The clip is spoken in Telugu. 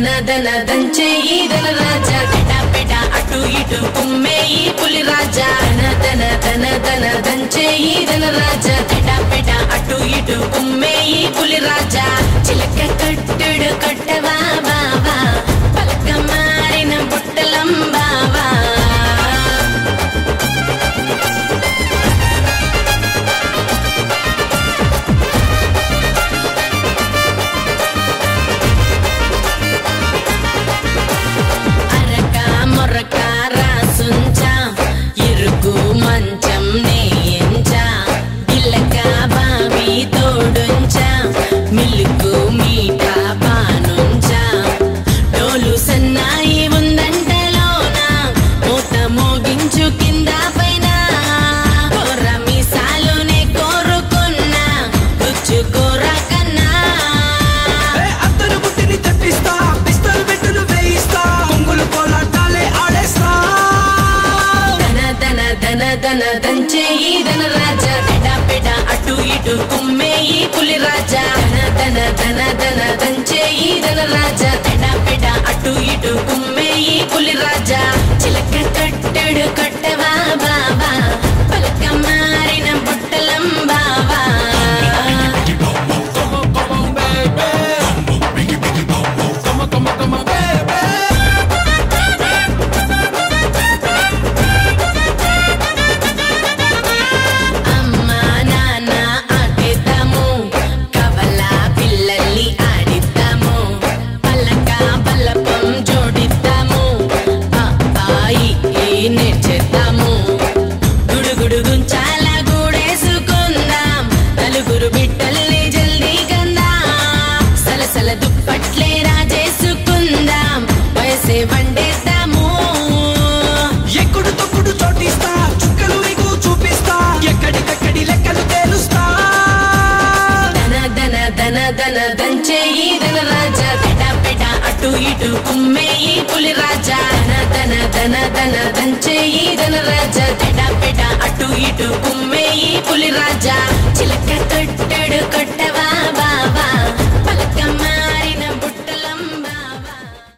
దన దంచేయి ధన రాజా పెటా పెటా అటు ఇటు కుమ్మేయి పులి రాజా దన దంచేయి ధన రాజా పెటా పెటా అటు ఇటు కుమ్మేయి పులి రాజా చిలక కట్టుడు కట్టవా బావా పలక మారిన బుట్టలం బావా మిల్లుకు మీఠా పానుంచా డోలు సన్నాయి ఉందంటలోన మూత మోగించు కింద పైన కోర మీసాలునే కోరుకున్నా రుచుకోరా కన్నా అత్తరు బుట్టిని తప్పిస్తా పిస్తల్ బెట్టును వేయిస్తా కొంగులు కోలాటాలే ఆడేస్తా దన దంచేయి ధన రాజా పెటా పెటా అటు ఇటు కుమ్మేయి పులి రాజా దన దంచేయి ధన రాజా పెటా పెటా అటు ఇటు కుమ్మేయి పులి రాజా చిలక కట్టడు కట్టవా బావా పలక మారిన బుట్టలం బావా నేర్చేద్దాము గుడుగుడు గుంచాల గూడేసుకుందాం నలుగురు బిడ్డల్ని జల్దీ కందాం సలసల దుప్పట్లే రాజేసుకుందాం వయసే వండేద్దాము ఎక్కుడు తొక్కుడు చోటిస్తా చుక్కలు మీకు చూపిస్తా ఎక్కడికక్కడి లెక్కలు తేలుస్తా దన దంచేయి ధన రాజా పెటా పెటా అటు ఇటు కుమ్మేయి పులి రాజా దన దంచేయి ధన రాజా పెటా పెటా అటు ఇటు కుమ్మేయి పులి రాజా చిలక